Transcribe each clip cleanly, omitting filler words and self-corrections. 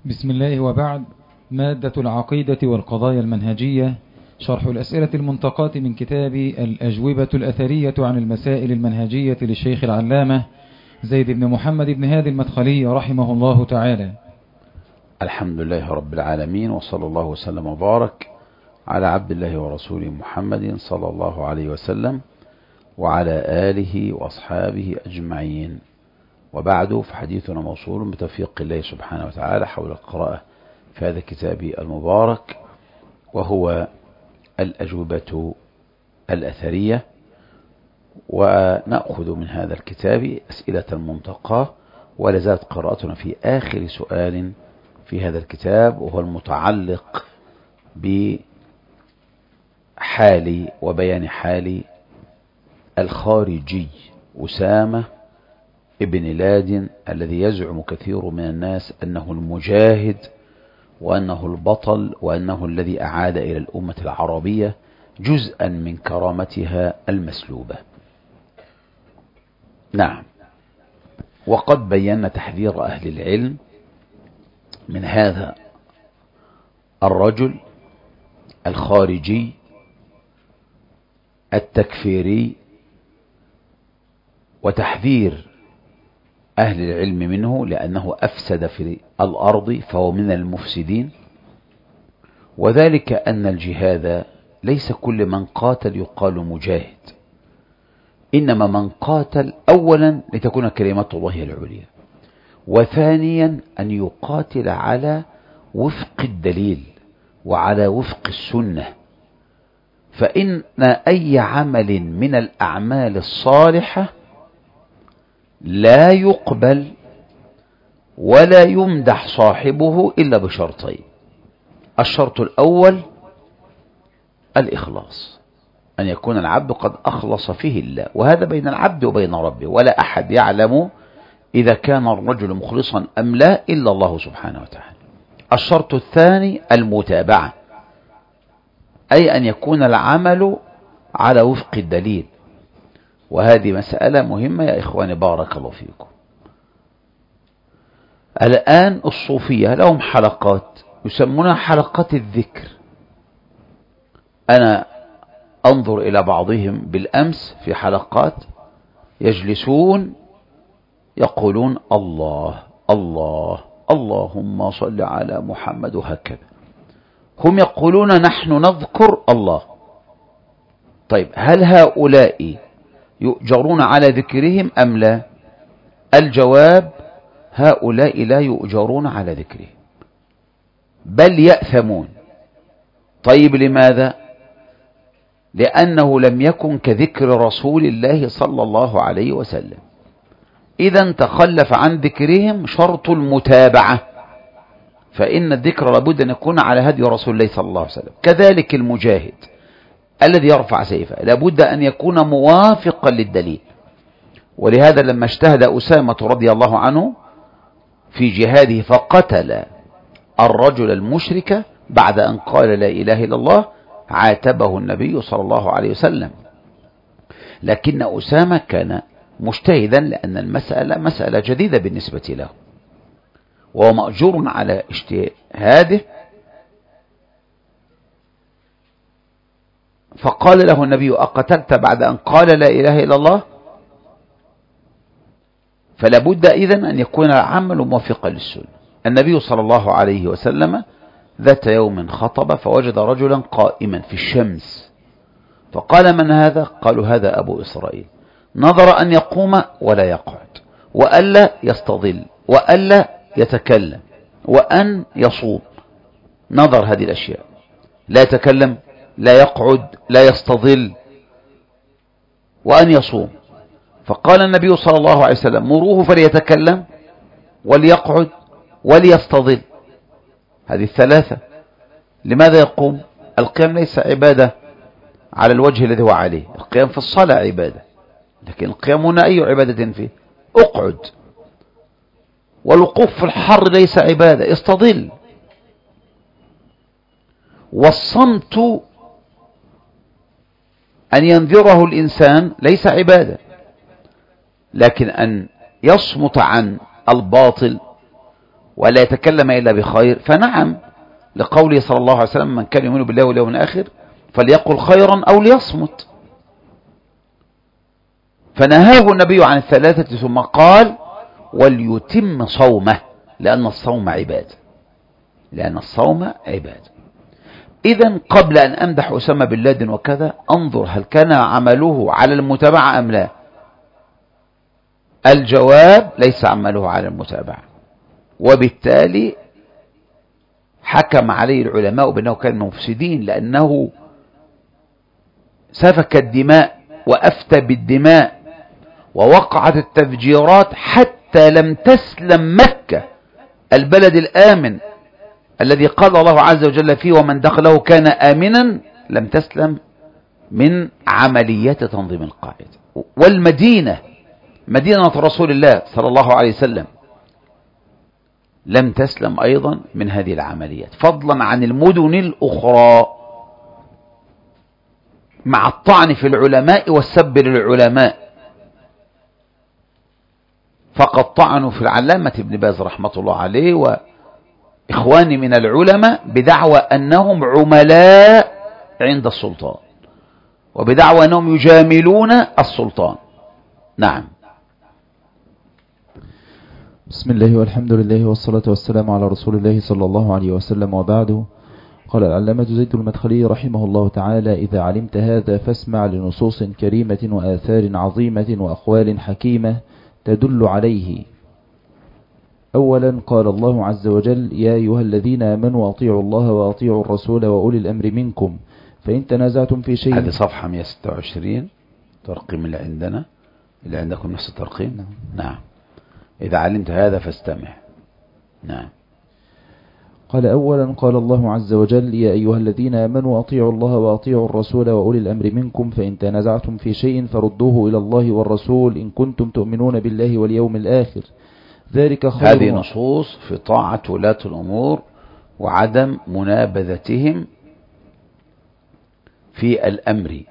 بسم الله وبعد. مادة العقيدة والقضايا المنهجية، شرح الأسئلة المنتقاة من كتاب الأجوبة الأثرية عن المسائل المنهجية للشيخ العلامة زيد بن محمد بن هادي المدخلي رحمه الله تعالى. الحمد لله رب العالمين، وصلى الله وسلم وبارك على عبد الله ورسوله محمد صلى الله عليه وسلم وعلى آله وأصحابه أجمعين. وبعد، فحديثنا موصول بتوفيق الله سبحانه وتعالى حول القراءة في هذا الكتاب المبارك، وهو الأجوبة الأثرية. ونأخذ من هذا الكتاب أسئلة منتقاة، ولا زالت قراءتنا في آخر سؤال في هذا الكتاب، وهو المتعلق بحال وبيان حال الخارجي أسامة ابن لادن، الذي يزعم كثير من الناس أنه المجاهد وأنه البطل وأنه الذي أعاد إلى الأمة العربية جزءا من كرامتها المسلوبة. نعم، وقد بينا تحذير أهل العلم من هذا الرجل الخارجي التكفيري، وتحذير أهل العلم منه لأنه أفسد في الأرض فهو من المفسدين. وذلك أن الجهاد ليس كل من قاتل يقال مجاهد، إنما من قاتل أولا لتكون كلمة الله العليا، وثانيا أن يقاتل على وفق الدليل وعلى وفق السنة. فإن أي عمل من الأعمال الصالحة لا يقبل ولا يمدح صاحبه إلا بشرطين. الشرط الأول الإخلاص، أن يكون العبد قد أخلص فيه الله، وهذا بين العبد وبين ربه، ولا أحد يعلم إذا كان الرجل مخلصا أم لا إلا الله سبحانه وتعالى. الشرط الثاني المتابعة، أي أن يكون العمل على وفق الدليل، وهذه مسألة مهمة يا إخواني بارك الله فيكم. الآن الصوفية لهم حلقات يسمونها حلقات الذكر. أنا أنظر إلى بعضهم بالأمس في حلقات يجلسون يقولون الله الله اللهم صل على محمد، وهكذا هم يقولون نحن نذكر الله. طيب، هل هؤلاء يؤجرون على ذكرهم أم لا؟ الجواب هؤلاء لا يؤجرون على ذكرهم، بل يأثمون. طيب، لماذا؟ لأنه لم يكن كذكر رسول الله صلى الله عليه وسلم. إذا تخلف عن ذكرهم شرط المتابعة، فإن الذكر لابد أن يكون على هدي رسول الله صلى الله عليه وسلم. كذلك المجاهد الذي يرفع سيفه لابد أن يكون موافقا للدليل. ولهذا لما اجتهد أسامة رضي الله عنه في جهاده فقتل الرجل المشرك بعد أن قال لا إله إلا الله، عاتبه النبي صلى الله عليه وسلم. لكن أسامة كان مجتهدا لأن المسألة مسألة جديدة بالنسبة له، وهو مأجور على اجتهاده. فقال له النبي أقتلت بعد أن قال لا إله إلا الله؟ فلا بد إذن أن يكون العمل موافقا للسنة. النبي صلى الله عليه وسلم ذات يوم خطب فوجد رجلا قائما في الشمس، فقال من هذا؟ قالوا هذا أبو إسرائيل. نظر أن يقوم ولا يقعد، وألا يستظل، وألا يتكلم، وأن يصوم. نظر هذه الأشياء، لا يتكلم، لا يقعد، لا يستظل، وأن يصوم. فقال النبي صلى الله عليه وسلم مروه فليتكلم وليقعد وليستظل، هذه الثلاثة. لماذا يقوم؟ القيام ليس عبادة على الوجه الذي هو عليه، القيام في الصلاة عبادة، لكن القيام هنا أي عبادة فيه؟ اقعد. والوقوف في الحر ليس عبادة، استظل. والصمت أن ينذره الإنسان ليس عبادة، لكن أن يصمت عن الباطل ولا يتكلم إلا بخير، فنعم، لقوله صلى الله عليه وسلم: من كان يؤمن بالله واليوم الآخر فليقل خيرا أو ليصمت. فنهاه النبي عن الثلاثة ثم قال: وليتم صومه، لأن الصوم عبادة، لأن الصوم عبادة. إذن قبل أن أمدح أسامة بن لادن وكذا، أنظر هل كان عمله على المتابعة أم لا؟ الجواب: ليس عمله على المتابعة، وبالتالي حكم عليه العلماء بأنه كان مفسدين، لأنه سفك الدماء وأفتى بالدماء ووقعت التفجيرات حتى لم تسلم مكة، البلد الآمن الذي قال الله عز وجل فيه: ومن دخله كان آمنا، لم تسلم من عمليات تنظيم القاعدة. والمدينة، مدينة رسول الله صلى الله عليه وسلم، لم تسلم أيضا من هذه العمليات، فضلا عن المدن الأخرى، مع الطعن في العلماء والسب للعلماء. فقد طعنوا في العلامة ابن باز رحمة الله عليه وإخواني من العلماء بدعوى أنهم عملاء عند السلطان، وبدعوى أنهم يجاملون السلطان. نعم. بسم الله والحمد لله والصلاة والسلام على رسول الله صلى الله عليه وسلم، وبعده. قال العلامة زيد المدخلي رحمه الله تعالى: إذا علمت هذا فاسمع لنصوص كريمة وآثار عظيمة وأقوال حكيمة تدل عليه. أولا، قال الله عز وجل: يا أيها الذين آمنوا أطيعوا الله وأطيعوا الرسول وأولي الأمر منكم فإن تنازعتم في شيء. هذه صفحة 126 ترقيم اللي عندنا، اللي عندكم نفس الترقيم. نعم. إذا علمت هذا فاستمع. نعم. قال: أولا، قال الله عز وجل: يا أيها الذين آمنوا أطيعوا الله وأطيعوا الرسول وأولي الأمر منكم فإن تنازعتم في شيء فردوه إلى الله والرسول إن كنتم تؤمنون بالله واليوم الآخر، ذلك خير. هذه نصوص في طاعة ولاة الأمور وعدم منابذتهم في الأمر،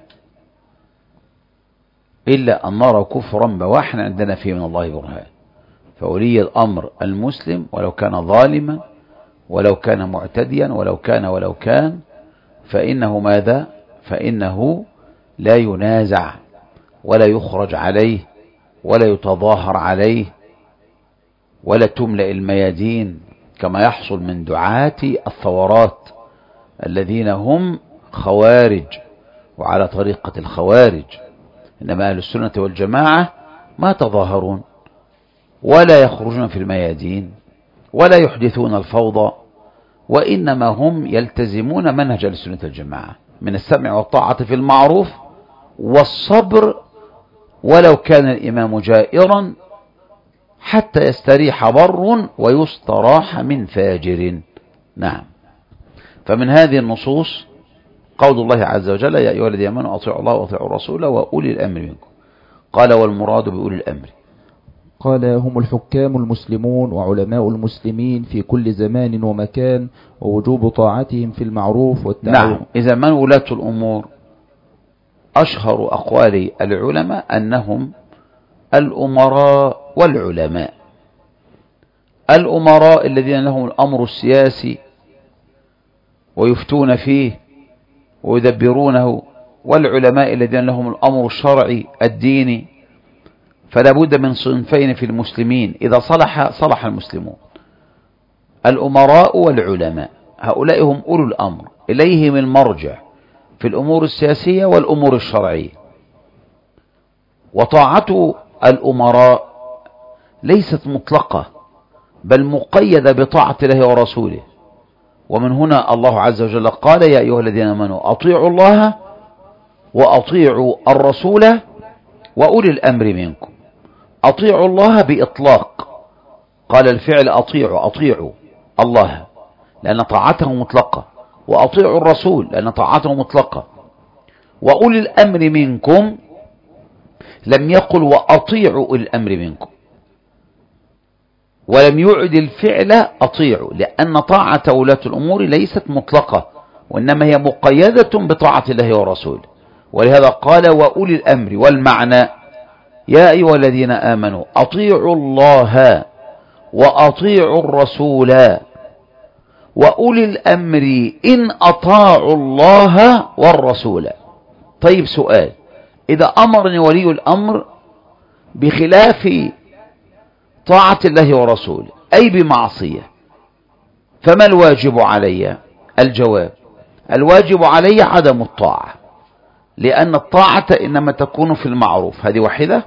إلا أن نرى كفرا بواحا عندنا فيه من الله برهان. فولي الأمر المسلم ولو كان ظالما ولو كان معتديا ولو كان فإنه ماذا؟ فإنه لا ينازع ولا يخرج عليه ولا يتظاهر عليه ولا تملأ الميادين كما يحصل من دعاة الثورات الذين هم خوارج وعلى طريقة الخوارج. إنما أهل السنة والجماعة ما تظاهرون ولا يخرجون في الميادين ولا يحدثون الفوضى، وإنما هم يلتزمون منهج أهل السنة والجماعة من السمع والطاعة في المعروف والصبر ولو كان الإمام جائرا حتى يستريح بر ويستراح من فاجر. نعم. فمن هذه النصوص قول الله عز وجل: يا أيها الذين آمنوا أطيعوا الله وأطيعوا الرسول وأولي الأمر منكم. قال: والمراد بأولي الأمر؟ قال: هم الحكام المسلمون وعلماء المسلمين في كل زمان ومكان، ووجوب طاعتهم في المعروف والتعاون. نعم. إذا من ولاة الأمور؟ أشهر أقوال العلماء أنهم الأمراء والعلماء. الأمراء الذين لهم الأمر السياسي ويفتون فيه ويدبرونه، والعلماء الذين لهم الأمر الشرعي الديني. فلا بد من صنفين في المسلمين، إذا صلح المسلمون. الأمراء والعلماء هؤلاء هم أولو الأمر، إليهم المرجع في الأمور السياسية والأمور الشرعية. وطاعة الأمراء ليست مطلقة بل مقيدة بطاعة الله ورسوله. ومن هنا الله عز وجل قال: يا أيها الذين آمنوا أطيعوا الله وأطيعوا الرسول وأولي الأمر منكم. أطيعوا الله بإطلاق، قال الفعل أطيعوا الله لأن طاعته مطلقة، وأطيعوا الرسول لأن طاعته مطلقة. وأولي الأمر منكم لم يقل وأطيعوا الأمر منكم، ولم يعد الفعل أطيعوا، لأن طاعة ولاة الأمور ليست مطلقة وإنما هي مقيدة بطاعة الله ورسوله. ولهذا قال: وأولي الأمر. والمعنى: يا أيها الذين آمنوا أطيعوا الله وأطيعوا الرسول وأولي الأمر إن أطاعوا الله والرسول. طيب سؤال، إذا أمرني ولي الأمر بخلاف طاعة الله ورسوله أي بمعصية، فما الواجب علي؟ الجواب: الواجب علي عدم الطاعة، لأن الطاعة إنما تكون في المعروف، هذه واحدة،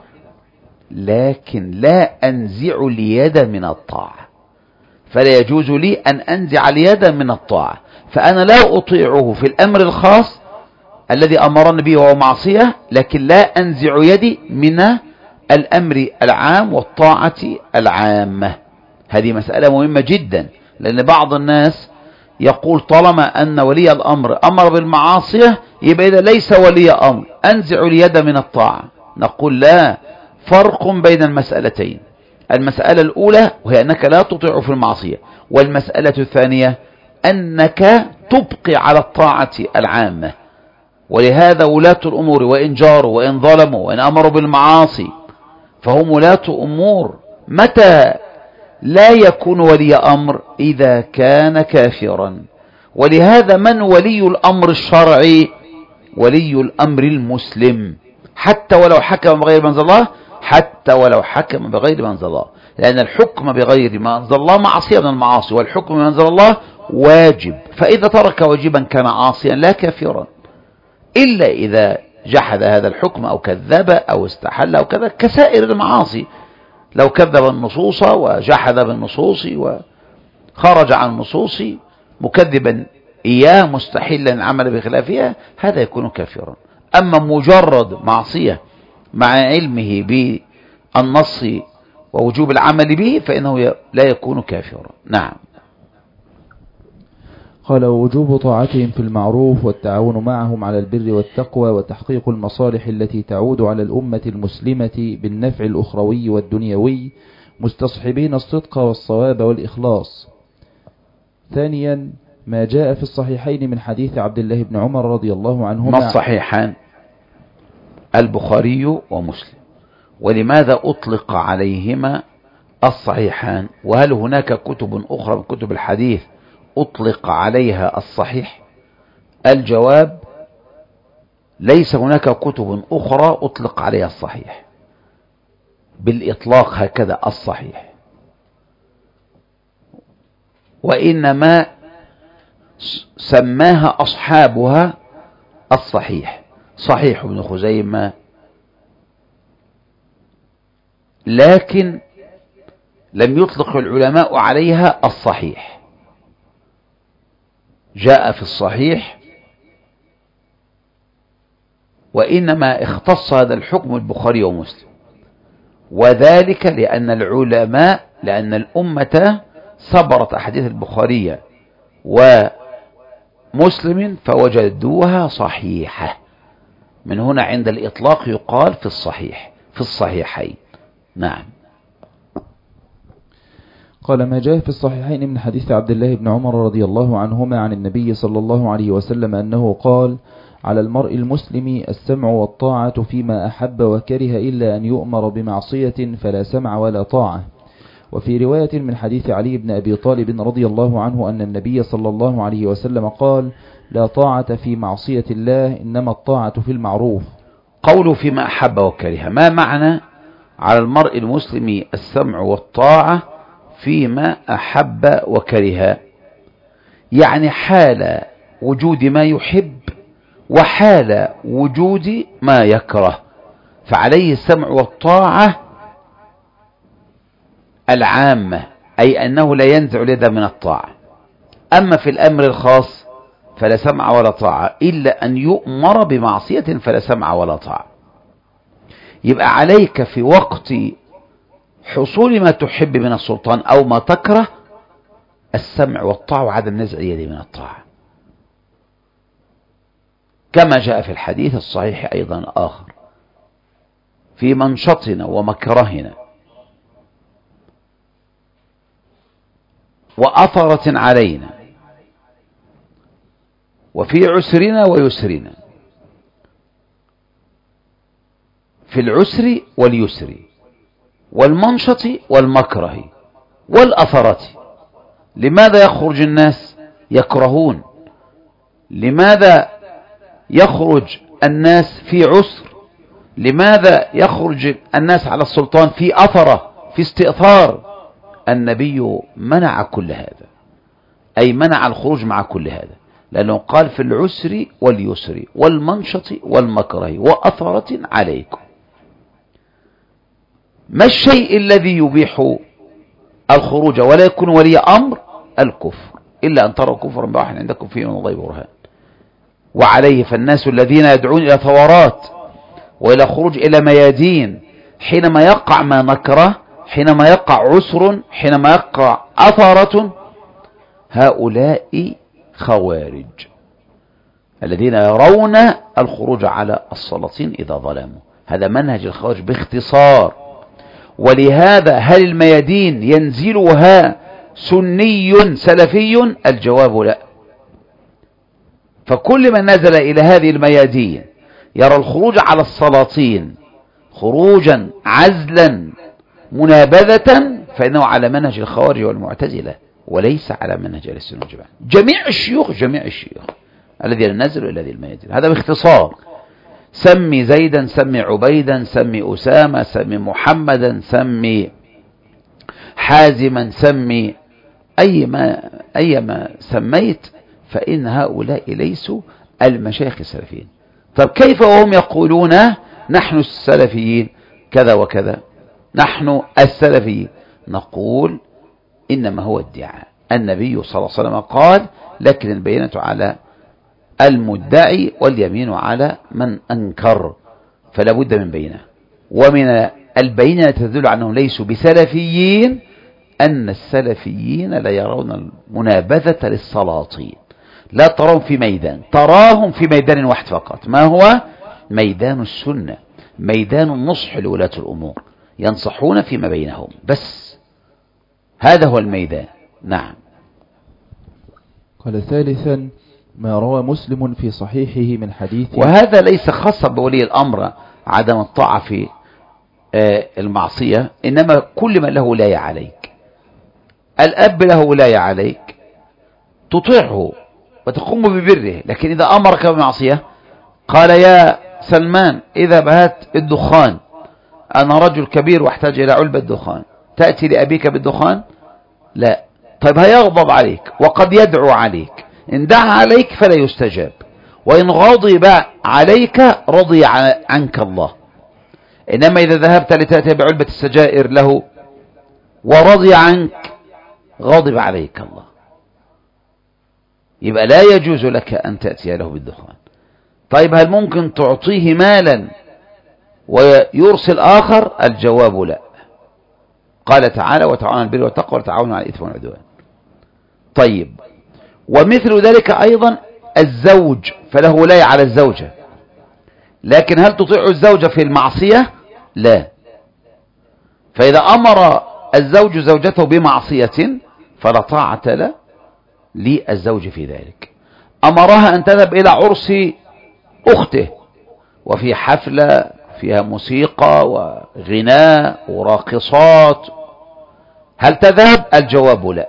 لكن لا أنزع اليد من الطاعة، فلا يجوز لي أن أنزع اليد من الطاعة، فأنا لا أطيعه في الأمر الخاص الذي أمرني به وهو معصية، لكن لا أنزع يدي من الأمر العام والطاعة العامة. هذه مسألة مهمة جدا، لأن بعض الناس يقول طالما أن ولي الأمر أمر بالمعاصية يبقى إذا ليس ولي أمر أنزع اليد من الطاعة. نقول لا، فرق بين المسألتين. المسألة الأولى وهي أنك لا تطيع في المعصية، والمسألة الثانية أنك تبقي على الطاعة العامة. ولهذا ولاة الأمور وإن جاروا وإن ظلموا وإن أمروا بالمعاصي فهم ولاة أمور. متى لا يكون ولي أمر؟ إذا كان كافرا. ولهذا من ولي الأمر الشرعي؟ ولي الأمر المسلم، حتى ولو حكم بغير ما أنزل الله، حتى ولو حكم بغير ما أنزل الله، لأن الحكم بغير ما أنزل الله معصية من المعاصي، والحكم بما أنزل الله واجب، فإذا ترك واجبا كان عاصيا لا كافرا، إلا إذا جحد هذا الحكم أو كذب أو استحل أو كذا، كسائر المعاصي. لو كذب النصوص وجحد بالنصوص وخرج عن النصوص مكذبا إياه مستحلا العمل بخلافها، هذا يكون كافرا. أما مجرد معصية مع علمه بالنص ووجوب العمل به فإنه لا يكون كافرا. نعم. قال: وجوب طاعتهم في المعروف والتعاون معهم على البر والتقوى وتحقيق المصالح التي تعود على الأمة المسلمة بالنفع الأخروي والدنيوي، مستصحبين الصدق والصواب والإخلاص. ثانيا، ما جاء في الصحيحين من حديث عبد الله بن عمر رضي الله عنهما. ما الصحيحان؟ البخاري ومسلم. ولماذا أطلق عليهما الصحيحان؟ وهل هناك كتب أخرى من كتب الحديث أطلق عليها الصحيح؟ الجواب: ليس هناك كتب أخرى أطلق عليها الصحيح بالإطلاق هكذا الصحيح، وإنما سماها أصحابها الصحيح، صحيح ابن خزيمة، لكن لم يطلق العلماء عليها الصحيح. جاء في الصحيح، وإنما اختص هذا الحكم البخاري ومسلم، وذلك لأن العلماء، لأن الأمة صبرت أحاديث البخاري ومسلم فوجدوها صحيحة، من هنا عند الإطلاق يقال في الصحيح، في الصحيحين. نعم. قال: ما جاء في الصحيحين من حديث عبد الله بن عمر رضي الله عنهما عن النبي صلى الله عليه وسلم أنه قال: على المرء المسلم السمع والطاعة فيما أحب وكره إلا أن يؤمر بمعصية فلا سمع ولا طاعة. وفي رواية من حديث علي بن أبي طالب رضي الله عنه أن النبي صلى الله عليه وسلم قال: لا طاعة في معصية الله، إنما الطاعة في المعروف. قوله فيما أحب وكره، ما معنى على المرء المسلم السمع والطاعة فيما أحب وكره؟ يعني حال وجود ما يحب وحال وجود ما يكره، فعليه السمع والطاعة العامة، أي أنه لا ينزع اليد من الطاعة. أما في الأمر الخاص فلا سمع ولا طاعة، إلا أن يؤمر بمعصية فلا سمع ولا طاعة. يبقى عليك في وقت حصول ما تحب من السلطان أو ما تكره السمع والطاعة وعدم نزع اليد من الطاعة، كما جاء في الحديث الصحيح أيضا آخر: في منشطنا ومكرهنا وأثرة علينا وفي عسرنا ويسرنا، في العسر واليسر والمنشط والمكره والأثرة. لماذا يخرج الناس يكرهون؟ لماذا يخرج الناس في عسر؟ لماذا يخرج الناس على السلطان في أثرة، في استئثار؟ النبي منع كل هذا، أي منع الخروج مع كل هذا، لأنه قال في العسر واليسر والمنشط والمكره وأثرة عليكم. ما الشيء الذي يبيح الخروج ولا يكون ولي أمر؟ الكفر، إلا أن تروا كفرا بواحد عندكم فيه من الله برهان. وعليه فالناس الذين يدعون إلى ثورات وإلى خروج إلى ميادين حينما يقع ما نكره، حينما يقع عسر، حينما يقع أثرة، هؤلاء خوارج الذين يرون الخروج على السلاطين إذا ظلموا. هذا منهج الخوارج باختصار. ولهذا هل الميادين ينزلها سني سلفي؟ الجواب لا. فكل من نزل إلى هذه الميادين يرى الخروج على السلاطين خروجا عزلا منابذة، فإنه على منهج الخوارج والمعتزلة وليس على منهج أهل السنة والجماعة. جميع الشيوخ الذين نزلوا إلى هذه الميادين. هذا باختصار. سمي زيدا، سمي عبيدا، سمي أسامة، سمي محمدا، سمي حازما، سمي أيما سميت، فإن هؤلاء ليسوا المشايخ السلفيين. طب كيف وهم يقولون نحن السلفيين كذا وكذا، نحن السلفيين؟ نقول إنما هو ادعاء. النبي صلى الله عليه وسلم قال لكن البينة على المدعي واليمين على من أنكر، فلا بد من بينة. ومن البينة تدل أنهم ليسوا بسلفيين أن السلفيين لا يرون المنابذة للسلاطين، لا تراهم في ميدان، تراهم في ميدان واحد فقط. ما هو؟ ميدان السنة، ميدان النصح لولاة الأمور، ينصحون فيما بينهم بس. هذا هو الميدان. نعم. قال ثالثا ما روى مسلم في صحيحه من حديث، وهذا ليس خاصا بولي الأمر عدم الطاعة في المعصية، إنما كل من له ولاية عليك. الأب له ولاية عليك، تطيعه وتقوم ببره، لكن إذا أمرك بمعصية قال يا سلمان إذا بهت الدخان، أنا رجل كبير واحتاج إلى علبة دخان، تأتي لأبيك بالدخان؟ لا. طيب هيغضب عليك وقد يدعو عليك، إن دعا عليك فلا يستجاب، وإن غضب عليك رضي عنك الله. إنما إذا ذهبت لتأتي بعلبة السجائر له ورضي عنك غضب عليك الله، يبقى لا يجوز لك أن تأتي له بالدخان. طيب هل ممكن تعطيه مالا ويرسل آخر؟ الجواب لا. قال تعالى وتعاونوا على البر والتقوى وتعاونوا على الإثم والعدوان. طيب ومثل ذلك أيضا الزوج، فله ولاية على الزوجة، لكن هل تطيع الزوجة في المعصية؟ لا. فإذا أمر الزوج زوجته بمعصية فلا طاعة له للزوج في ذلك. أمرها أن تذهب إلى عرس أخته وفي حفلة فيها موسيقى وغناء وراقصات، هل تذهب؟ الجواب لا.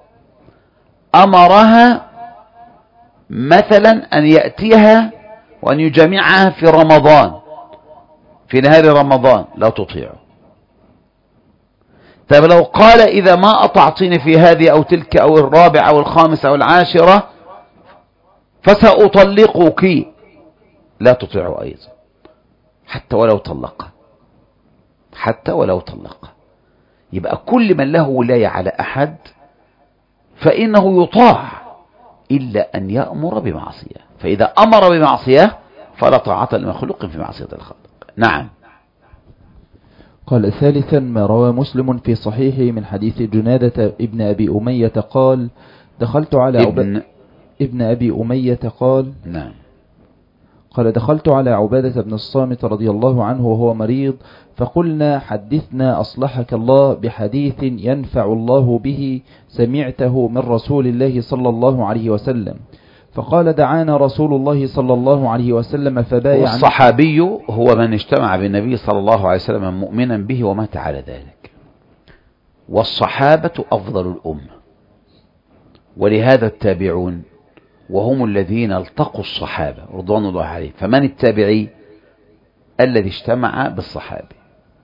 أمرها مثلا أن يأتيها وأن يجمعها في رمضان، في نهار رمضان، لا تطيعه. طيب لو قال إذا ما أطعتني في هذه أو تلك أو الرابعة أو الخامسة أو العاشرة فسأطلقك، لا تطيعه أيضا حتى ولو طلق، حتى ولو طلق. يبقى كل من له ولاية على أحد فإنه يطاع إلا أن يأمر بمعصية، فإذا أمر بمعصية فلا طاعة لمخلوق في معصية الخالق. نعم. قال ثالثا ما روى مسلم في صحيحه من حديث جنادة ابن أبي أمية قال دخلت على ابن أبي أمية قال نعم. قال دخلت على عبادة بن الصامت رضي الله عنه وهو مريض، فقلنا حدثنا أصلحك الله بحديث ينفع الله به سمعته من رسول الله صلى الله عليه وسلم. فقال دعانا رسول الله صلى الله عليه وسلم فبايعنا. والصحابي هو من اجتمع بالنبي صلى الله عليه وسلم مؤمنا به ومات على ذلك، والصحابة أفضل الأمة، ولهذا التابعون وهم الذين التقوا الصحابة رضوان الله عليهم. فمن التابعي؟ الذي اجتمع بالصحابة،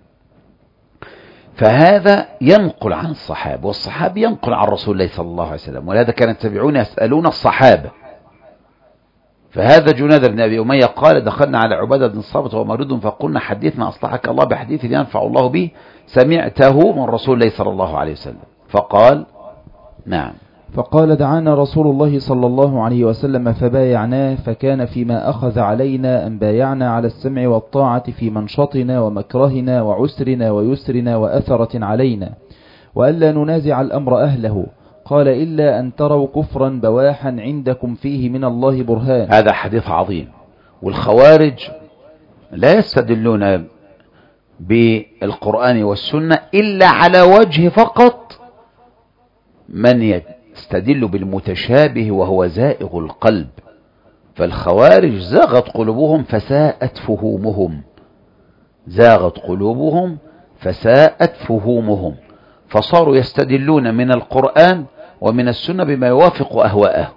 فهذا ينقل عن الصحابة، والصحابي ينقل عن رسول الله صلى الله عليه وسلم. ولهذا كان التابعون يسألون الصحابة. فهذا جناد بن أبي أمية قال: دخلنا على عبادة بن الصامت وهو مريض فقلنا: حدثنا أصلحك الله بحديث ينفع الله به سمعته من رسول الله صلى الله عليه وسلم. فقال: نعم. فقال: دعانا رسول الله صلى الله عليه وسلم فبايعناه، فكان فيما أخذ علينا أن بايعنا على السمع والطاعة في منشطنا ومكرهنا وعسرنا ويسرنا وأثرة علينا، وألا ننازع الأمر أهله. قال: إلا أن تروا كفرا بواحا عندكم فيه من الله برهان. هذا حديث عظيم. والخوارج لا يستدلون بالقرآن والسنة إلا على وجه فقط من يستدل بالمتشابه وهو زائغ القلب. فالخوارج زاغت قلوبهم فساءت فهومهم، زاغت قلوبهم فساءت فهومهم، فصاروا يستدلون من القرآن ومن السنة بما يوافق أهواءهم.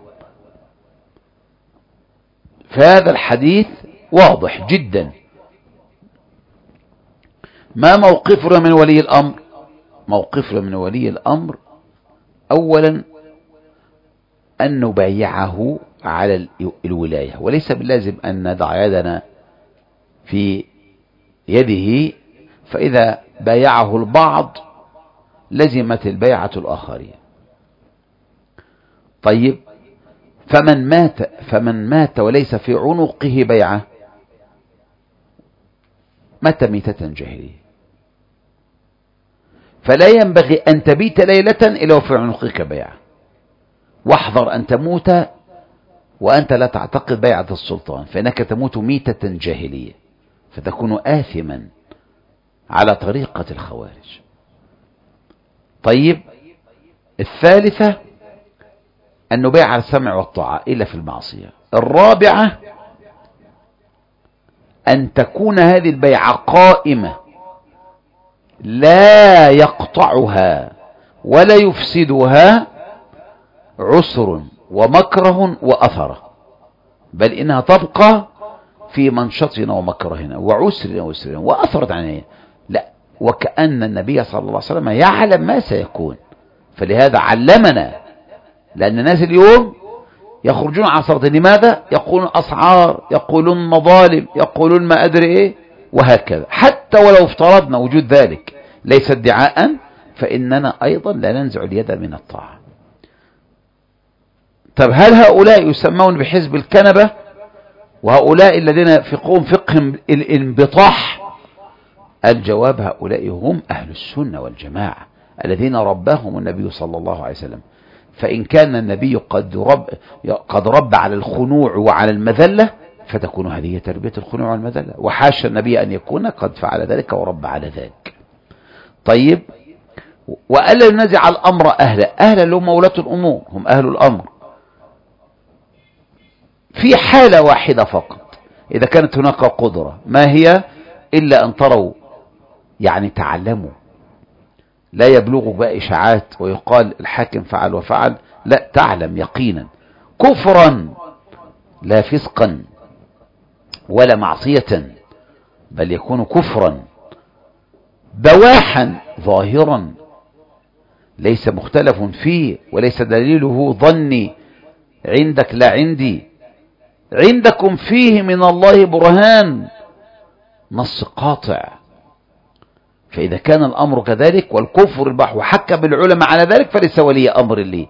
فهذا الحديث واضح جدا. ما موقفنا من ولي الأمر؟ موقفنا من ولي الأمر أولا أن نبايعه على الولاية، وليس باللازم أن ندع يدنا في يده، فإذا بايعه البعض لزمت البيعة الآخرين. طيب، فمن مات وليس في عنقه بيعة مات ميتة جاهلية، فلا ينبغي أن تبيت ليلة إلا وفي عنقك بيعة. واحذر أن تموت وأنت لا تعتقد بيعة السلطان، فإنك تموت ميتة جاهلية فتكون آثما على طريقة الخوارج. طيب، الثالثة أن نبيع على السمع والطاعة إلا في المعصية. الرابعة أن تكون هذه البيعة قائمة لا يقطعها ولا يفسدها عسر ومكره وأثره، بل إنها تبقى في منشطنا ومكرهنا وعسرنا ويسرنا وأثرت عنها. لا، وكأن النبي صلى الله عليه وسلم يعلم ما سيكون، فلهذا علمنا. لأن الناس اليوم يخرجون عن صراط، لماذا؟ يقولون أسعار، يقولون مظالم، يقولون ما أدري إيه، وهكذا. حتى ولو افترضنا وجود ذلك ليس ادعاء، فإننا أيضا لا ننزع اليد من الطاعة. طب هل هؤلاء يسمون بحزب الكنبة، وهؤلاء الذين يفقهون فقه الانبطاح؟ الجواب: هؤلاء هم أهل السنة والجماعة الذين رباهم النبي صلى الله عليه وسلم. فإن كان النبي قد رب على الخنوع وعلى المذلة، فتكون هذه تربية الخنوع والمذلة، وحاشا النبي أن يكون قد فعل ذلك ورب على ذلك. طيب، وألا ينزع الأمر أهل اللي هم ولاة الأمور، هم أهل الأمر في حالة واحدة فقط، إذا كانت هناك قدرة. ما هي؟ إلا أن تروا، يعني تعلموا، لا يبلغوا بقى إشاعات ويقال الحاكم فعل وفعل، لا، تعلم يقينا كفرا لا فسقا ولا معصية، بل يكون كفرا بواحا ظاهرا ليس مختلف فيه، وليس دليله ظني عندك لا عندي، عندكم فيه من الله برهان، نص قاطع. فإذا كان الأمر كذلك والكفر البح وحكم العلماء على ذلك، فليس ولي أمر لي.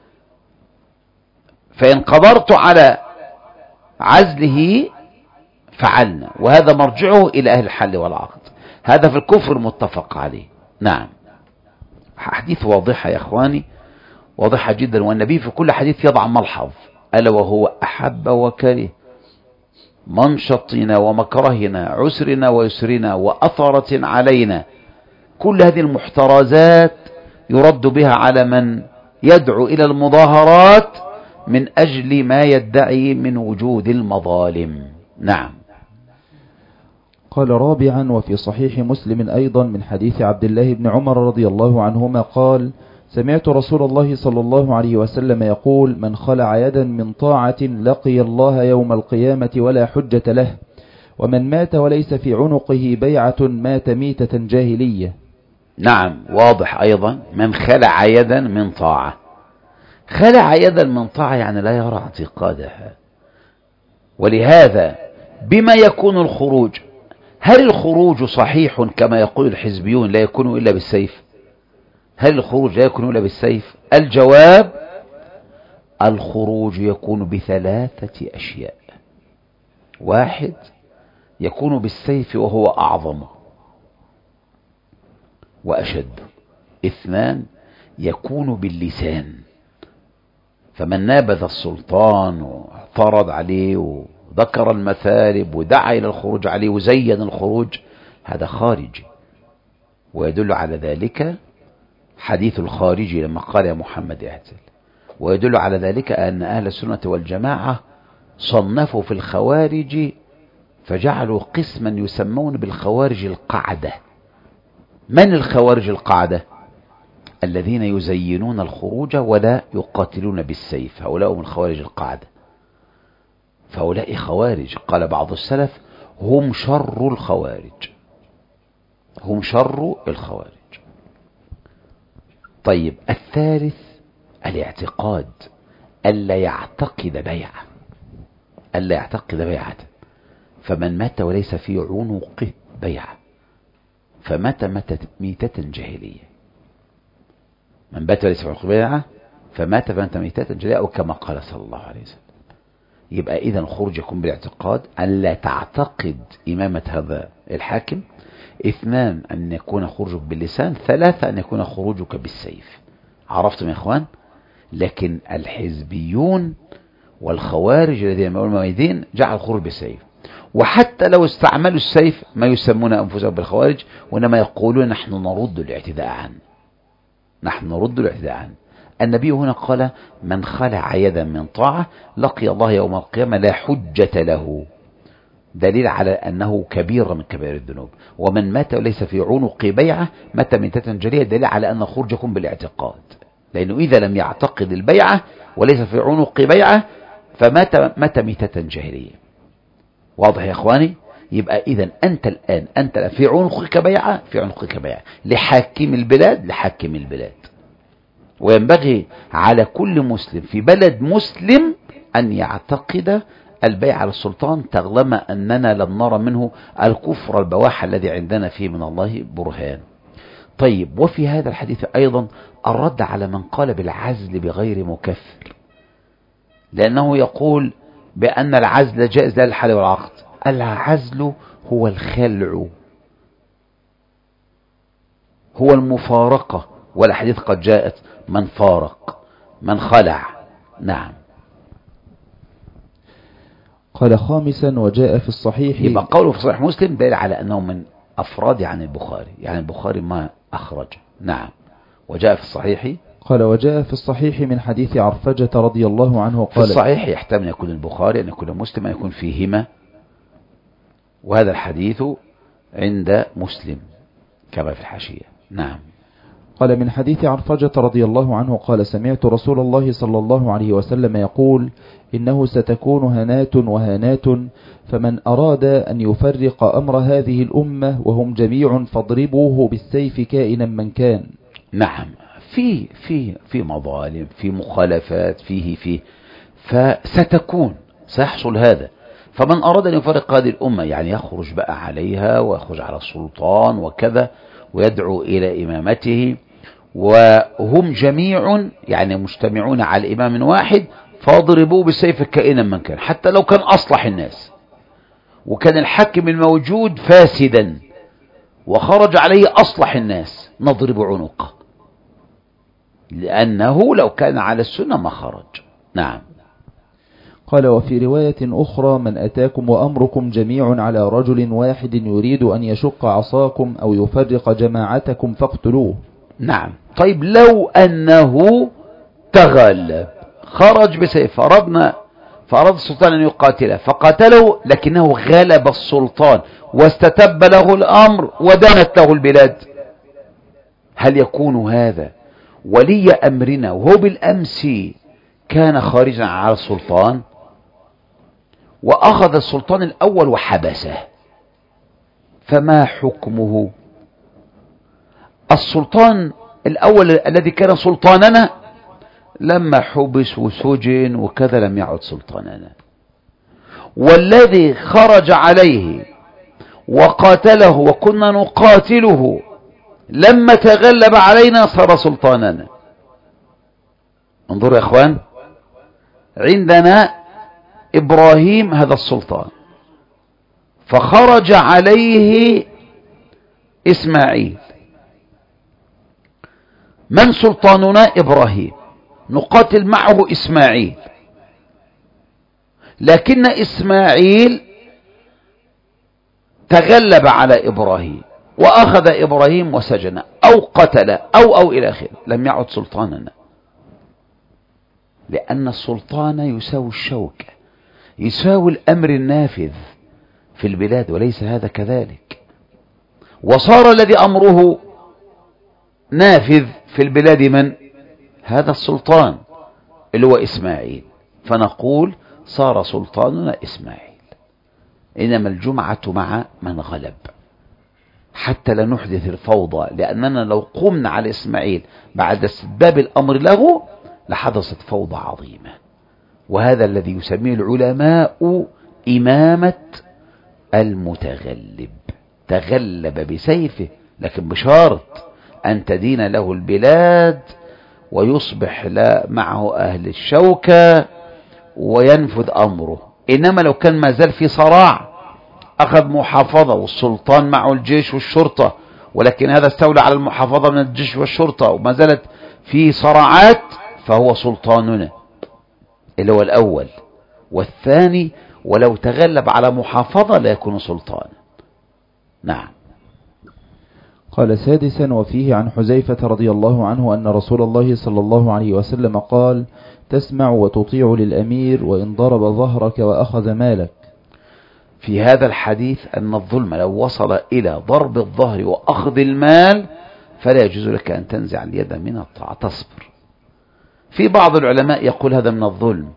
فإن قدرت على عزله فعلنا، وهذا مرجعه إلى أهل الحل والعقد. هذا في الكفر المتفق عليه. نعم، حديث واضحة يا أخواني، واضحة جدا. والنبي في كل حديث يضع ملحظ، ألا وهو أحب وكره، منشطنا ومكرهنا، عسرنا ويسرنا وأثرة علينا. كل هذه المحترزات يرد بها على من يدعو إلى المظاهرات من أجل ما يدعي من وجود المظالم. نعم. قال رابعا: وفي صحيح مسلم أيضا من حديث عبد الله بن عمر رضي الله عنهما قال: سمعت رسول الله صلى الله عليه وسلم يقول: من خلع يدا من طاعة لقي الله يوم القيامة ولا حجة له، ومن مات وليس في عنقه بيعة مات ميتة جاهلية. نعم، واضح أيضا من خلع يدا من طاعة. خلع يدا من طاعة يعني لا يرى اعتقادها. ولهذا بما يكون الخروج؟ هل الخروج صحيح كما يقول الحزبيون لا يكون إلا بالسيف؟ هل الخروج لا يكون إلا بالسيف؟ الجواب: الخروج يكون بثلاثة أشياء. واحد، يكون بالسيف وهو أعظم وأشد. اثنان، يكون باللسان، فمن نابذ السلطان واعترض عليه وذكر المثالب ودعا إلى الخروج عليه وزين الخروج، هذا خارجي. ويدل على ذلك حديث الخارجي لما قال: يا محمد اعتل. ويدل على ذلك أن أهل السنة والجماعة صنفوا في الخوارج فجعلوا قسما يسمون بالخوارج القعدة. من الخوارج القعدة؟ الذين يزينون الخروج ولا يقاتلون بالسيف، هؤلاء هم الخوارج القعدة. فهؤلاء خوارج، قال بعض السلف: هم شر الخوارج، هم شر الخوارج. طيب، الثالث الاعتقاد، ألا يعتقد بيعة، ألا يعتقد بيعة. فمن مات وليس في عنقه بيعة فمات ميتة جاهلية. من مات وليس في عنقه بيعة فمات ميتة جاهلية، أو كما قال صلى الله عليه وسلم. يبقى إذا الخروج يكون بالاعتقاد، أن لا تعتقد إمامة هذا الحاكم. اثنان، أن يكون خروجك باللسان. ثلاثة، أن يكون خروجك بالسيف. عرفتم يا إخوان؟ لكن الحزبيون والخوارج الذين يقولون موعدين جعل الخروج بالسيف، وحتى لو استعملوا السيف ما يسمون أنفسهم بالخوارج، وإنما يقولون: نحن نرد الاعتداء عنه، نحن نرد الاعتداء عنه. النبي هنا قال: من خلع يدا من طاعة لقي الله يوم القيامة لا حجة له، دليل على أنه كبير من كبائر الذنوب. ومن مات وليس في عنق بيعة مات ميتة جاهلية، دليل على أن الخروج يكون بالاعتقاد، لأنه إذا لم يعتقد البيعة وليس في عنق بيعة فمات ميتة جاهلية. واضح يا إخواني؟ يبقى إذن أنت الآن في عنقك بيعة، في عنقك بيعة لحاكم البلاد، لحاكم البلاد. وينبغي على كل مسلم في بلد مسلم أن يعتقد البيعة للسلطان، طالما أننا لم نرى منه الكفر البواح الذي عندنا فيه من الله برهان. طيب، وفي هذا الحديث أيضا الرد على من قال بالعزل بغير مكفر، لأنه يقول بأن العزل جائز لا للحل والعقد. العزل هو الخلع، هو المفارقة، والحديث قد جاءت: من فارق، من خلع. نعم. قال خامسا: وجاء في الصحيح. يبقى قوله في صحيح مسلم دليل على أنه من أفراد عن البخاري، يعني البخاري ما أخرج. نعم. وجاء في الصحيح. قال: وجاء في الصحيح من حديث عرفجة رضي الله عنه قال. في الصحيح يحتمل أن يكون البخاري، أن يكون مسلم، أن يكون فيهما، وهذا الحديث عند مسلم كما في الحاشية. نعم. قال: من حديث عرفجة رضي الله عنه قال: سمعت رسول الله صلى الله عليه وسلم يقول: إنه ستكون هنات وهانات، فمن أراد أن يفرق أمر هذه الأمة وهم جميع فاضربوه بالسيف كائنا من كان. نعم. في مظالم، في مخالفات، فيه فستكون، سيحصل هذا. فمن أراد أن يفرق هذه الأمة، يعني يخرج بقى عليها ويخرج على السلطان وكذا، ويدعو إلى إمامته، وهم جميع يعني مجتمعون على إمام واحد، فاضربوه بالسيف كائنا من كان، حتى لو كان أصلح الناس وكان الحاكم الموجود فاسدا وخرج عليه أصلح الناس، نضرب عنقه، لأنه لو كان على السنة ما خرج. نعم. قال: وفي رواية أخرى: من أتاكم وأمركم جميع على رجل واحد يريد أن يشق عصاكم أو يفرق جماعتكم فاقتلوه. نعم. طيب، لو أنه تغلب خرج بسيف، فرضنا فأراد السلطان أن يقاتله فقاتله، لكنه غلب السلطان واستتب له الأمر ودانت له البلاد. هل يكون هذا ولي أمرنا وهو بالأمس كان خارجا على السلطان، وأخذ السلطان الأول وحبسه؟ فما حكمه؟ السلطان الأول الذي كان سلطاننا لما حبس وسجن وكذا لم يعد سلطاننا، والذي خرج عليه وقاتله وكنا نقاتله لما تغلب علينا صار سلطاننا. انظروا يا اخوان، عندنا إبراهيم هذا السلطان، فخرج عليه إسماعيل. من سلطاننا؟ إبراهيم، نقاتل معه إسماعيل، لكن إسماعيل تغلب على إبراهيم وأخذ إبراهيم وسجن أو قتل أو إلى آخره، لم يعد سلطاننا، لأن السلطان يساوي الشوكة، يساوي الأمر النافذ في البلاد، وليس هذا كذلك. وصار الذي أمره نافذ في البلاد من؟ هذا السلطان اللي هو إسماعيل. فنقول صار سلطاننا إسماعيل، إنما الجمعة مع من غلب حتى لا نحدث الفوضى، لأننا لو قمنا على إسماعيل بعد استتباب الأمر له لحدثت فوضى عظيمة. وهذا الذي يسميه العلماء إمامة المتغلب، تغلب بسيفه، لكن بشرط أن تدين له البلاد ويصبح لا معه أهل الشوكة وينفذ أمره. إنما لو كان ما زال في صراع، أخذ محافظة والسلطان معه الجيش والشرطة، ولكن هذا استولى على المحافظة من الجيش والشرطة وما زالت في صراعات، فهو سلطاننا اللي هو الأول. والثاني ولو تغلب على محافظة لا يكون سلطانا. نعم. قال سادسا: وفيه عن حذيفة رضي الله عنه أن رسول الله صلى الله عليه وسلم قال: تسمع وتطيع للأمير وإن ضرب ظهرك وأخذ مالك. في هذا الحديث أن الظلم لو وصل إلى ضرب الظهر وأخذ المال فلا يجوز لك أن تنزع اليد من الطاعة، تصبر. في بعض العلماء يقول هذا من الظلم،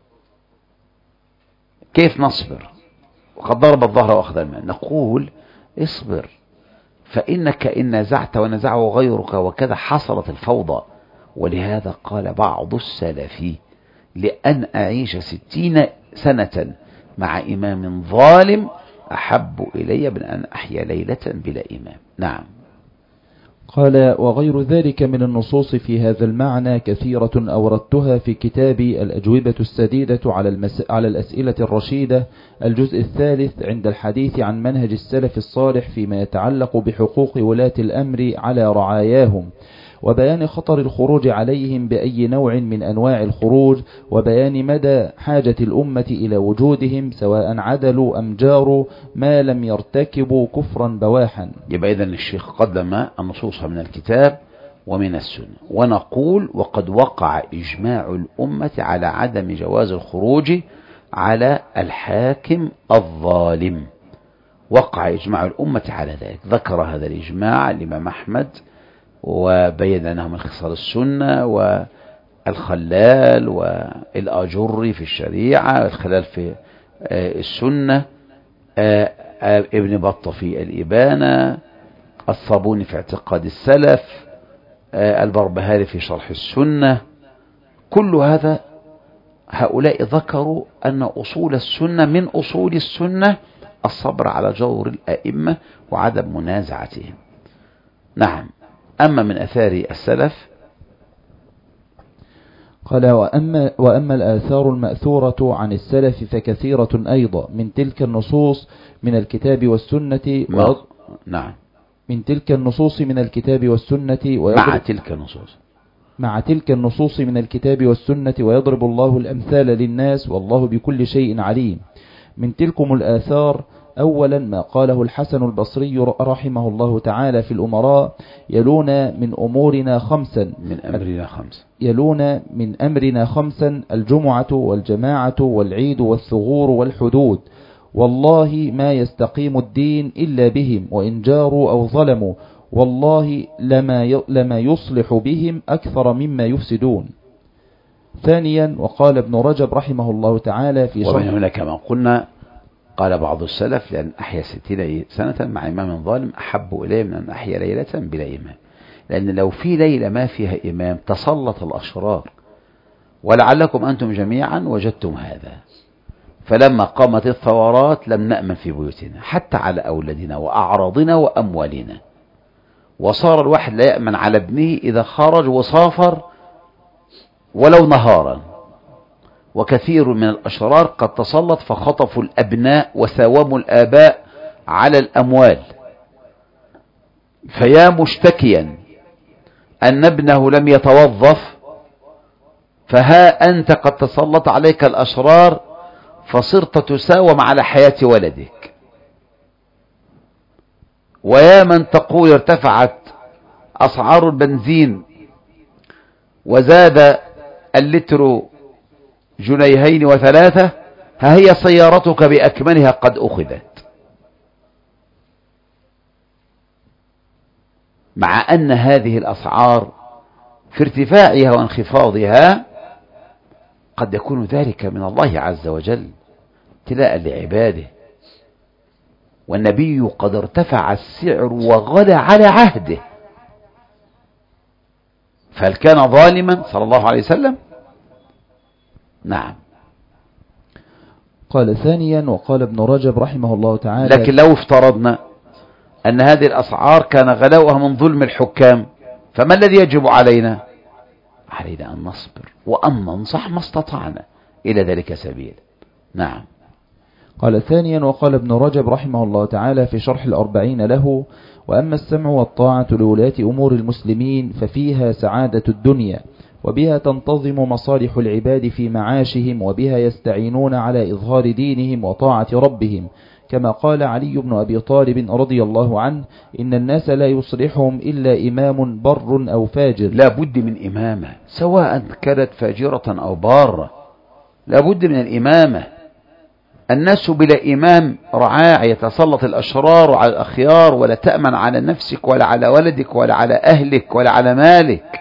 كيف نصبر وقد ضرب الظهر وأخذ المال؟ نقول اصبر، فإنك إن نزعت ونزعه غيرك وكذا حصلت الفوضى. ولهذا قال بعض السلف: لأن أعيش 60 سنة مع إمام ظالم أحب إلي من أن أحيا ليلة بلا إمام. نعم. قال: وغير ذلك من النصوص في هذا المعنى كثيرة أوردتها في كتابي الأجوبة السديدة على الأسئلة الرشيدة، الجزء الثالث، عند الحديث عن منهج السلف الصالح فيما يتعلق بحقوق ولاة الأمر على رعاياهم، وبيان خطر الخروج عليهم بأي نوع من أنواع الخروج، وبيان مدى حاجة الأمة إلى وجودهم سواء عدلوا أم جاروا ما لم يرتكبوا كفرا بواحا. يبقى إذن الشيخ قدم النصوص من الكتاب ومن السنة، ونقول وقد وقع إجماع الأمة على عدم جواز الخروج على الحاكم الظالم، وقع إجماع الأمة على ذلك. ذكر هذا الإجماع الإمام أحمد وبين أنه من خصال السنة، والخلال والآجري في الشريعة، الخلال في السنة، ابن بطة في الإبانة، الصابوني في اعتقاد السلف، البربهاري في شرح السنة. كل هذا هؤلاء ذكروا أن أصول السنة من أصول السنة الصبر على جور الأئمة وعدم منازعتهم. نعم. أما من أثار السلف قال: وأما الآثار المأثورة عن السلف فكثيرة أيضا، من تلك النصوص من الكتاب والسنة نعم، من تلك النصوص من الكتاب والسنة مع تلك النصوص من الكتاب والسنة ويضرب الله الأمثال للناس والله بكل شيء عليم. من تلكم الآثار أولا ما قاله الحسن البصري رحمه الله تعالى في الأمراء: يلون من أمورنا خمسا، يلون من أمرنا خمسا: الجمعة والجماعة والعيد والثغور والحدود، والله ما يستقيم الدين إلا بهم، وإن جاروا أو ظلموا، والله لما يصلح بهم أكثر مما يفسدون. ثانيا وقال ابن رجب رحمه الله تعالى في ومن هنا كما قلنا قال بعض السلف: لأن أحيا 60 سنة مع إمام ظالم أحب إليه من أن أحيا ليلة بلا إمام. لأن لو في ليلة ما فيها إمام تسلط الأشرار، ولعلكم أنتم جميعا وجدتم هذا. فلما قامت الثورات لم نأمن في بيوتنا حتى على أولادنا وأعراضنا وأموالنا، وصار الواحد لا يأمن على ابنه إذا خرج وسافر ولو نهارا. وكثير من الأشرار قد تسلط فخطفوا الأبناء وساوموا الآباء على الأموال، فيا مشتكيا أن ابنه لم يتوظف، فها أنت قد تسلط عليك الأشرار فصرت تساوم على حياة ولدك. ويا من تقول ارتفعت أسعار البنزين وزاد اللتر 2 و3، ها هي سيارتك بأكملها قد أخذت، مع أن هذه الأسعار في ارتفاعها وانخفاضها قد يكون ذلك من الله عز وجل ابتلاء لعباده. والنبي قد ارتفع السعر وغلى على عهده، فهل كان ظالما صلى الله عليه وسلم؟ نعم. قال ثانيا وقال ابن رجب رحمه الله تعالى: لكن لو افترضنا أن هذه الأسعار كان غلاؤها من ظلم الحكام، فما الذي يجب علينا؟ علينا أن نصبر وأن ننصح ما استطعنا إلى ذلك سبيل. نعم. قال ثانيا وقال ابن رجب رحمه الله تعالى في شرح 40 له: وأما السمع والطاعة لولاة أمور المسلمين ففيها سعادة الدنيا، وبها تنتظم مصالح العباد في معاشهم، وبها يستعينون على إظهار دينهم وطاعة ربهم، كما قال علي بن أبي طالب رضي الله عنه: إن الناس لا يصلحهم إلا إمام بر أو فاجر. لا بد من إمامة، سواء كانت فاجرة أو بارة، لا بد من الإمامة. الناس بلا إمام رعاع يتسلط الأشرار على الأخيار، ولا تأمن على نفسك ولا على ولدك ولا على أهلك ولا على مالك.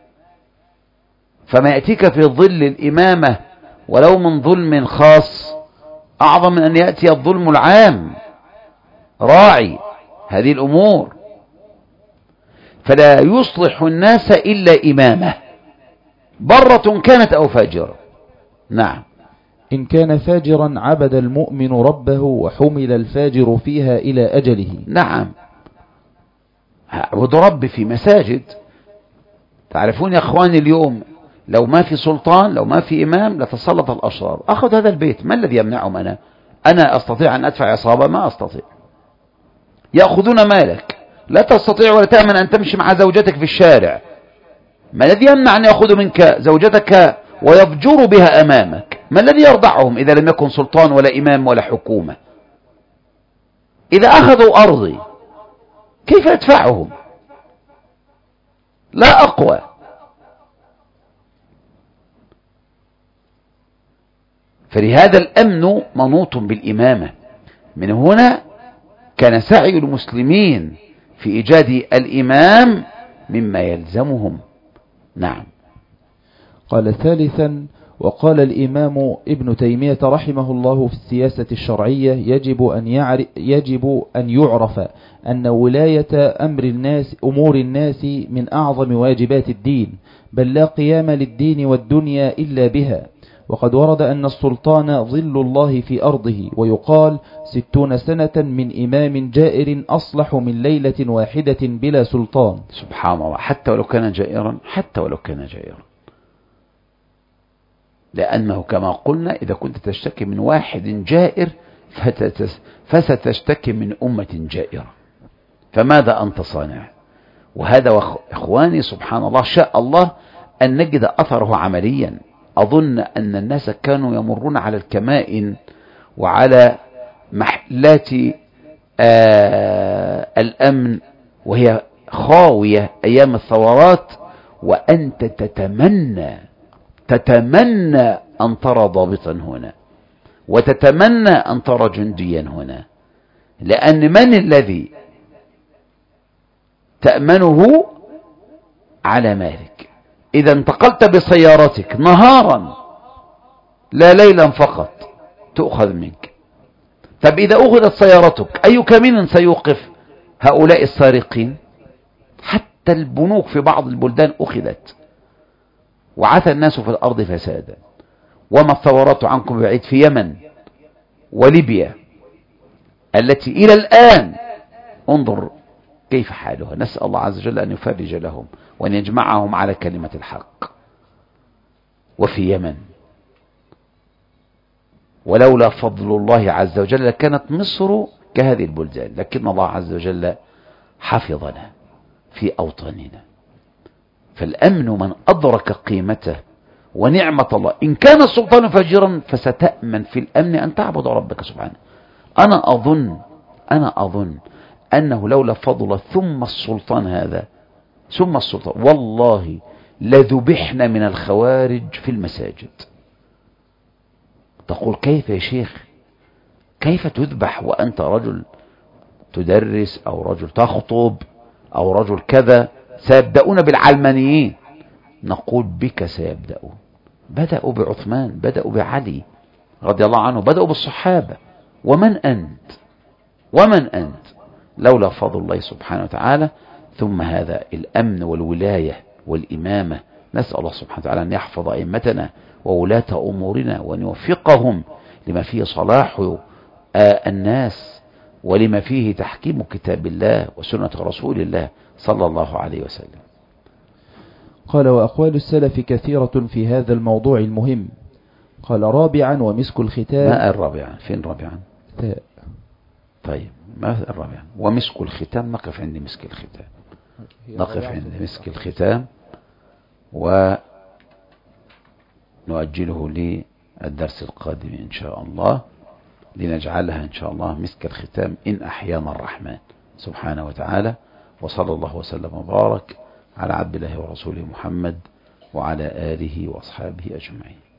فما يأتيك في ظل الإمامة ولو من ظلم خاص أعظم من أن يأتي الظلم العام. راعي هذه الأمور، فلا يصلح الناس إلا إمامة برة كانت أو فاجرة. نعم. إن كان فاجرا عبد المؤمن ربه وحمل الفاجر فيها إلى أجله. نعم. عبد رب في مساجد. تعرفون يا أخواني اليوم لو ما في سلطان، لو ما في إمام، لتسلط الأشرار. أخذ هذا البيت، ما الذي يمنعهم؟ أنا أستطيع أن أدفع عصابة؟ ما أستطيع. يأخذون مالك، لا تستطيع ولا تأمن أن تمشي مع زوجتك في الشارع. ما الذي يمنع أن يأخذوا منك زوجتك ويفجروا بها أمامك؟ ما الذي يرضعهم إذا لم يكن سلطان ولا إمام ولا حكومة؟ إذا أخذوا أرضي كيف أدفعهم؟ لا أقوى. فلهذا الأمن منوط بالإمامة. من هنا كان سعي المسلمين في إيجاد الإمام مما يلزمهم. نعم. قال ثالثا وقال الإمام ابن تيمية رحمه الله في السياسة الشرعية: يجب أن يعرف أن ولاية أمور الناس من أعظم واجبات الدين، بل لا قيام للدين والدنيا إلا بها. وقد ورد أن السلطان ظل الله في أرضه، ويقال 60 سنة من إمام جائر أصلح من ليلة واحدة بلا سلطان. سبحان الله. حتى ولو كان جائرا، حتى ولو كان جائرا، لأنه كما قلنا إذا كنت تشتكي من واحد جائر فستشتكي من أمة جائرة، فماذا أنت صانع؟ وهذا إخواني سبحان الله شاء الله أن نجد أثره عمليا. أظن أن الناس كانوا يمرون على الكمائن وعلى محلات الأمن وهي خاوية أيام الثورات، وأنت تتمنى أن ترى ضابطا هنا، وتتمنى أن ترى جنديا هنا، لأن من الذي تأمنه على مالك؟ إذا انتقلت بسيارتك نهارا لا ليلا فقط تؤخذ منك. طب إذا أخذت سيارتك أي كمين سيوقف هؤلاء السارقين؟ حتى البنوك في بعض البلدان أخذت، وعثى الناس في الأرض فسادا. وما الثورات عنكم بعيد في يمن وليبيا التي إلى الآن انظر كيف حالها. نسأل الله عز وجل أن يفرج لهم وأن يجمعهم على كلمة الحق. وفي يمن ولولا فضل الله عز وجل لكانت مصر كهذه البلدان، لكن الله عز وجل حفظنا في أوطاننا. فالأمن من أدرك قيمته ونعمة الله. إن كان السلطان فاجرا فستأمن في الأمن أن تعبد ربك سبحانه. أنا أظن أنه لولا فضل ثم السلطان هذا ثم السلطان والله لذبحنا من الخوارج في المساجد. تقول كيف يا شيخ؟ كيف تذبح وأنت رجل تدرس أو رجل تخطب أو رجل كذا؟ سيبدأون بالعلمانيين. نقول بك سيبدأون. بدأوا بعثمان، بدأوا بعلي رضي الله عنه، بدأوا بالصحابة. ومن أنت لولا فضل الله سبحانه وتعالى. ثم هذا الأمن والولاية والإمامة. نسأل الله سبحانه وتعالى أن يحفظ أئمتنا وولاة أمورنا وأن يوفقهم لما فيه صلاح الناس ولما فيه تحكيم كتاب الله وسنة رسول الله صلى الله عليه وسلم. قال وأقوال السلف كثيرة في هذا الموضوع المهم. قال رابعا ومسك الختام. ما الرابعا؟ فين رابعا؟ طيب ما الرابعا؟ ومسك الختام. نقف عند مسك الختام، نقف عند مسك الختام ونؤجله للدرس القادم إن شاء الله، لنجعلها إن شاء الله مسك الختام إن أحيانا الرحمن سبحانه وتعالى. وصلى الله وسلم وبارك على عبد الله ورسوله محمد وعلى آله وأصحابه أجمعين.